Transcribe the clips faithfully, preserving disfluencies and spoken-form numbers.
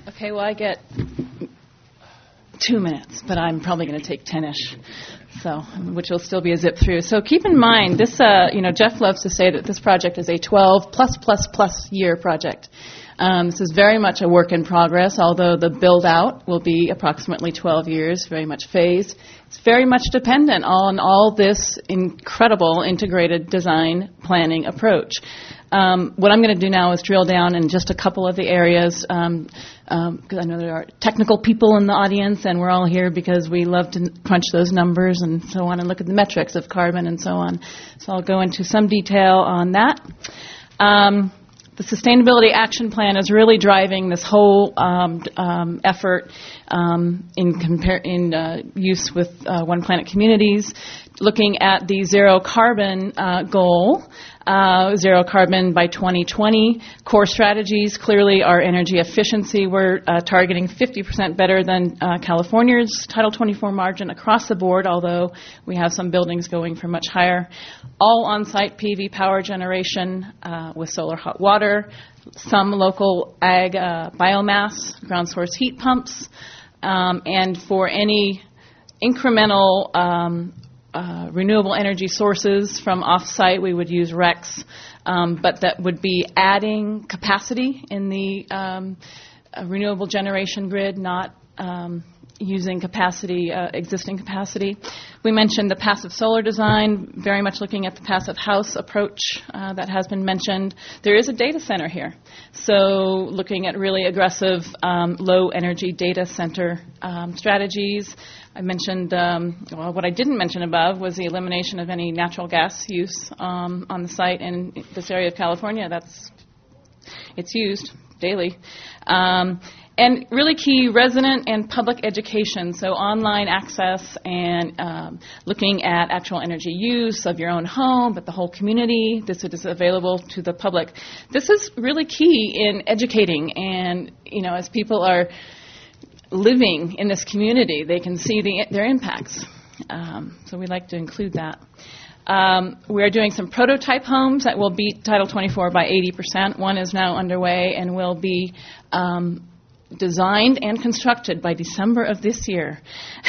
Okay, well, I get two minutes, but I'm probably going to take ten-ish, so which will still be a zip through. So keep in mind, this, uh, you know, Jeff loves to say that this project is a twelve plus plus plus year project. Um, this is very much a work in progress, although the build-out will be approximately twelve years, very much phased. It's very much dependent on all this incredible integrated design planning approach. Um, what I'm going to do now is drill down in just a couple of the areas, um, um, because I know there are technical people in the audience, and we're all here because we love to crunch those numbers and so on and look at the metrics of carbon and so on. So I'll go into some detail on that. Um, The Sustainability Action Plan is really driving this whole um, um, effort um, in, compar- in uh, use with uh, One Planet communities, looking at the zero carbon uh, goal, uh, zero carbon by twenty twenty. Core strategies clearly are energy efficiency. We're uh, targeting fifty percent better than uh, California's Title twenty-four margin across the board, although we have some buildings going for much higher. All on-site P V power generation uh, with solar hot water, some local ag uh, biomass, ground source heat pumps, um, and for any incremental um, uh, renewable energy sources from off-site, we would use R E Cs, um, but that would be adding capacity in the um, uh, renewable generation grid, not um, using capacity, uh, existing capacity. We mentioned the passive solar design, very much looking at the passive house approach uh, that has been mentioned. There is a data center here, so looking at really aggressive um, low energy data center um, strategies. I mentioned, um, well, what I didn't mention above was the elimination of any natural gas use um, on the site in this area of California. That's, it's used daily. Um, And really key resident and public education, so online access and um, looking at actual energy use of your own home, but the whole community. This is available to the public. This is really key in educating, and you know, as people are living in this community, they can see the, their impacts. Um, so we'd like to include that. Um, we are doing some prototype homes that will beat Title twenty-four by eighty percent. One is now underway and will be um, designed and constructed by December of this year.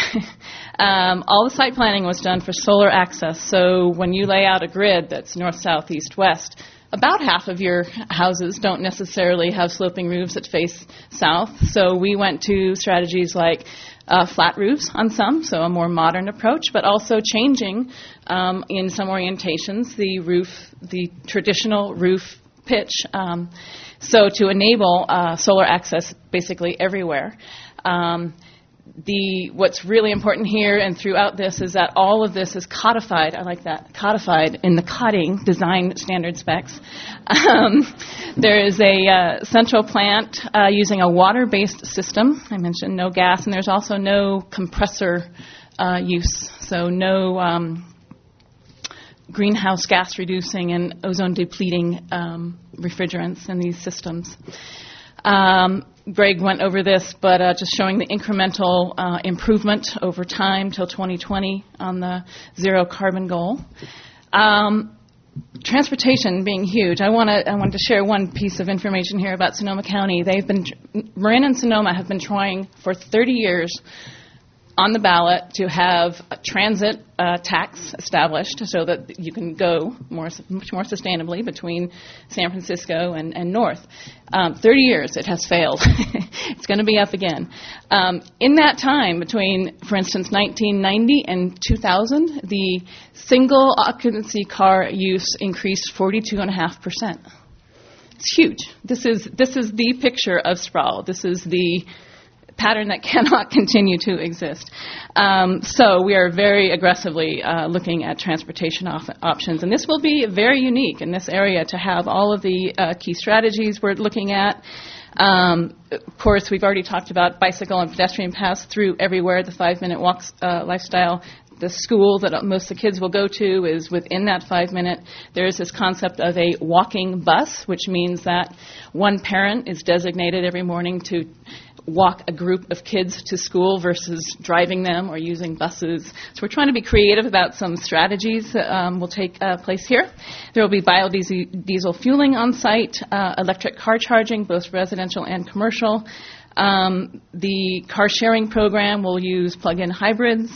um, all the site planning was done for solar access, so when you lay out a grid that's north, south, east, west, about half of your houses don't necessarily have sloping roofs that face south, so we went to strategies like uh, flat roofs on some, so a more modern approach, but also changing um, in some orientations the roof, the traditional roof pitch, um, so to enable uh, solar access basically everywhere. Um, the what's really important here and throughout this is that all of this is codified. I like that, codified in the cutting design standard specs. Um, there is a uh, central plant uh, using a water-based system. I mentioned no gas, and there's also no compressor uh, use, so no um, greenhouse gas reducing and ozone depleting um, refrigerants in these systems. Um, Greg went over this, but uh, just showing the incremental uh, improvement over time till twenty twenty on the zero carbon goal. Um, transportation being huge. I want to I wanted to share one piece of information here about Sonoma County. They've been Marin and Sonoma have been trying for thirty years on the ballot to have a transit uh, tax established so that you can go more, much more sustainably between San Francisco and, and north. Um, thirty years, it has failed. It's going to be up again. Um, in that time, between, for instance, nineteen ninety and two thousand, the single occupancy car use increased forty-two point five percent. It's huge. This is, this is the picture of sprawl. This is the pattern that cannot continue to exist. Um, so we are very aggressively uh, looking at transportation op- options, and this will be very unique in this area to have all of the uh, key strategies we're looking at. Um, of course, we've already talked about bicycle and pedestrian paths through everywhere, the five-minute walk uh, lifestyle. The school that most of the kids will go to is within that five minute. There is this concept of a walking bus, which means that one parent is designated every morning to walk a group of kids to school versus driving them or using buses. So we're trying to be creative about some strategies that um, will take uh, place here. There will be biodiesel diesel fueling on site, uh, electric car charging, both residential and commercial, Um, the car sharing program will use plug-in hybrids.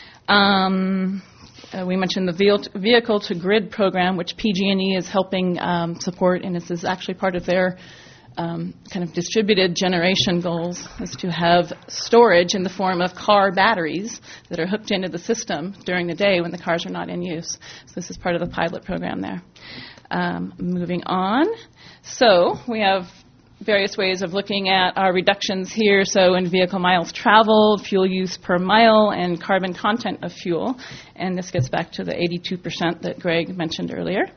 Um, uh, we mentioned the vehicle-to-grid program, which P G and E is helping um, support, and this is actually part of their um, kind of distributed generation goals, is to have storage in the form of car batteries that are hooked into the system during the day when the cars are not in use. So this is part of the pilot program there. Um, moving on. So we have various ways of looking at our reductions here. So in vehicle miles traveled, fuel use per mile, and carbon content of fuel. And this gets back to the eighty-two percent that Greg mentioned earlier.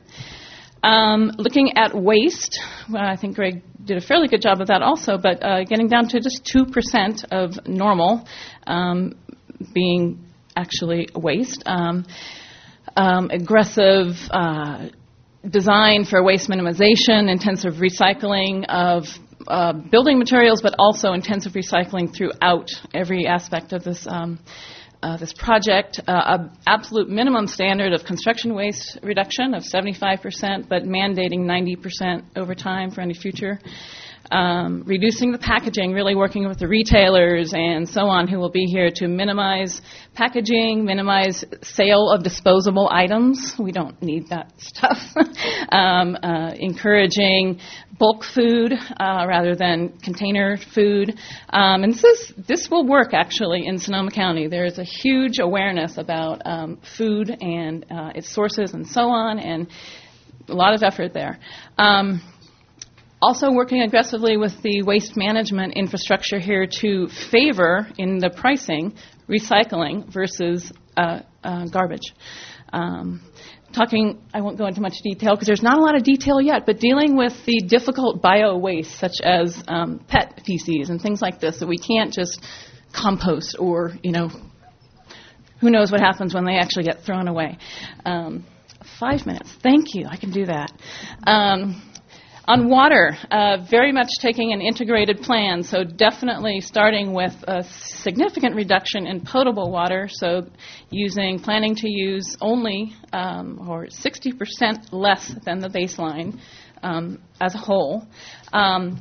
Um, looking at waste, well, I think Greg did a fairly good job of that also, but uh, getting down to just two percent of normal um, being actually waste. Um, um, aggressive uh, design for waste minimization, intensive recycling of uh, building materials, but also intensive recycling throughout every aspect of this um, uh, this project. Uh, a absolute minimum standard of construction waste reduction of seventy-five percent, but mandating ninety percent over time for any future. Um, reducing the packaging, really working with the retailers and so on who will be here to minimize packaging, minimize sale of disposable items. We don't need that stuff. um, uh, encouraging bulk food uh, rather than container food. Um, and this, is, this will work, actually, in Sonoma County. There's a huge awareness about um, food and uh, its sources and so on, and a lot of effort there. Um, Also working aggressively with the waste management infrastructure here to favor, in the pricing, recycling versus uh, uh, garbage. Um, talking, I won't go into much detail because there's not a lot of detail yet, but dealing with the difficult bio-waste such as um, pet feces and things like this that we can't just compost or, you know, who knows what happens when they actually get thrown away. Um, five minutes. Thank you. I can do that. Um, On water, uh, very much taking an integrated plan, so definitely starting with a significant reduction in potable water, so using, planning to use only um, or sixty percent less than the baseline um, as a whole. Um,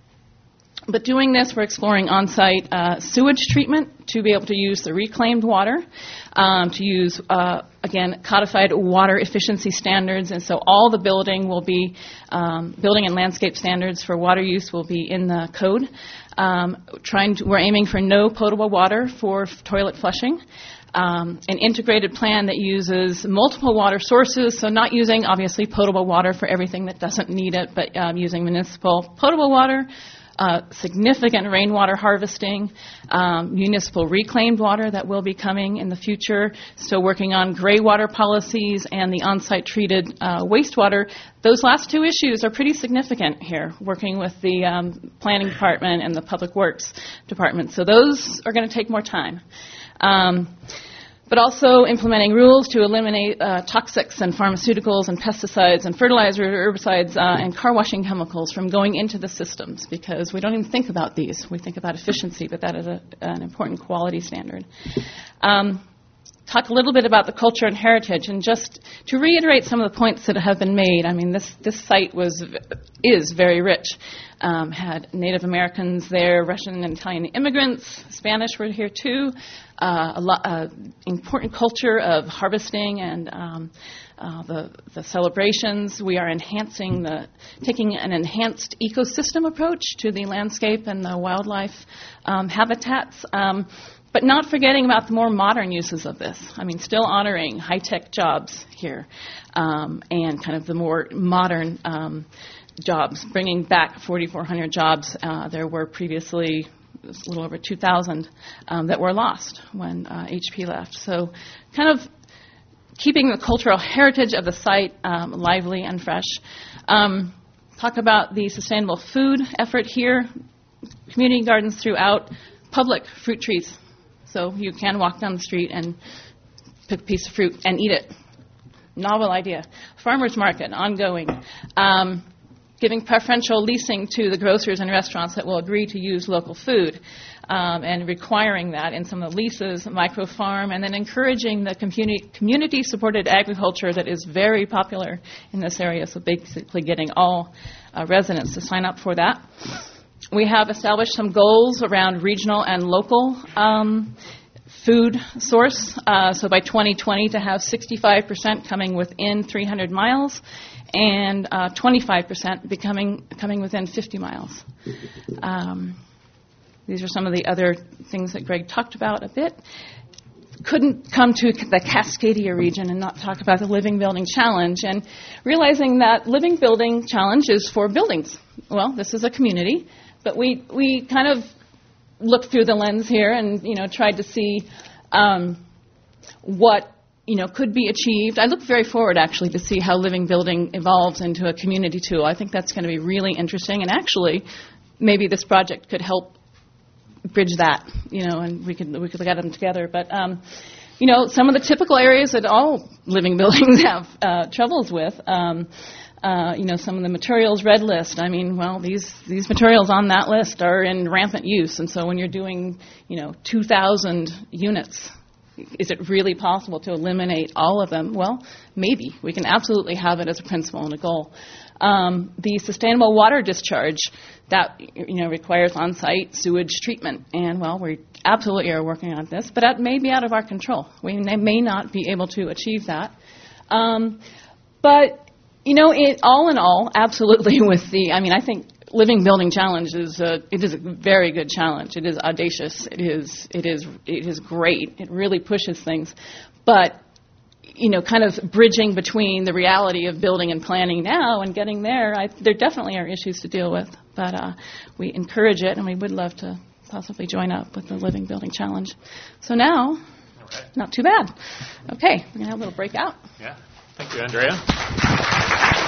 But doing this, we're exploring on-site uh, sewage treatment to be able to use the reclaimed water, um, to use, uh, again, codified water efficiency standards. And so all the building will be, um, building and landscape standards for water use will be in the code. Um, trying to, we're aiming for no potable water for f- toilet flushing. Um, an integrated plan that uses multiple water sources, so not using, obviously, potable water for everything that doesn't need it, but um, using municipal potable water, Uh, significant rainwater harvesting, um, municipal reclaimed water that will be coming in the future, still working on gray water policies and the on-site treated uh, wastewater. Those last two issues are pretty significant here, working with the um, planning department and the public works department. So those are going to take more time. Um, but also implementing rules to eliminate uh, toxics and pharmaceuticals and pesticides and fertilizer, herbicides, uh, and car washing chemicals from going into the systems, because we don't even think about these. We think about efficiency, but that is a, an important quality standard. Um, talk a little bit about the culture and heritage, and just to reiterate some of the points that have been made. I mean, this, this site was is very rich. Um, had Native Americans there, Russian and Italian immigrants, Spanish were here too. Uh, a lot, uh, important culture of harvesting and um, uh, the, the celebrations. We are enhancing the, taking an enhanced ecosystem approach to the landscape and the wildlife um, habitats, um, but not forgetting about the more modern uses of this. I mean, still honoring high-tech jobs here um, and kind of the more modern um, jobs, bringing back forty-four hundred jobs. Uh, there were previously a little over two thousand um, that were lost when uh, H P left. So kind of keeping the cultural heritage of the site um, lively and fresh. Um, talk about the sustainable food effort here, community gardens throughout, public fruit trees. So you can walk down the street and pick a piece of fruit and eat it. Novel idea. Farmers market, ongoing. Um, giving preferential leasing to the grocers and restaurants that will agree to use local food, um, and requiring that in some of the leases, micro-farm, and then encouraging the community, community-supported agriculture that is very popular in this area, so basically getting all uh, residents to sign up for that. we have established some goals around regional and local um, food source. Uh, so by twenty twenty, to have sixty-five percent coming within three hundred miles, and uh, twenty-five percent becoming coming within fifty miles. Um, these are some of the other things that Greg talked about a bit. Couldn't come to the Cascadia region and not talk about the Living Building Challenge, and realizing that Living Building Challenge is for buildings. Well, this is a community, but we we kind of looked through the lens here and, you know, tried to see um, what, you know, could be achieved. I look very forward, actually, to see how Living Building evolves into a community tool. I think that's going to be really interesting, and actually, maybe this project could help bridge that, you know, and we could we could look at them together. But, um, you know, some of the typical areas that all living buildings have uh, troubles with, um, uh, you know, some of the materials red list. I mean, well, these these materials on that list are in rampant use, and so when you're doing, you know, two thousand units, is it really possible to eliminate all of them? Well, maybe. We can absolutely have it as a principle and a goal. Um, the sustainable water discharge, that, you know, requires on-site sewage treatment. And, well, we absolutely are working on this, but that may be out of our control. We may not be able to achieve that. Um, but, you know, it, all in all, absolutely with the, I mean, I think Living Building Challenge is a, it is a very good challenge. It is audacious. It is, it is, it is great. It really pushes things. But, you know, kind of bridging between the reality of building and planning now and getting there, I, there definitely are issues to deal with. But uh, we encourage it, and we would love to possibly join up with the Living Building Challenge. So now, all right. Not too bad. Okay, we're going to have a little breakout. Yeah. Thank you, Andrea.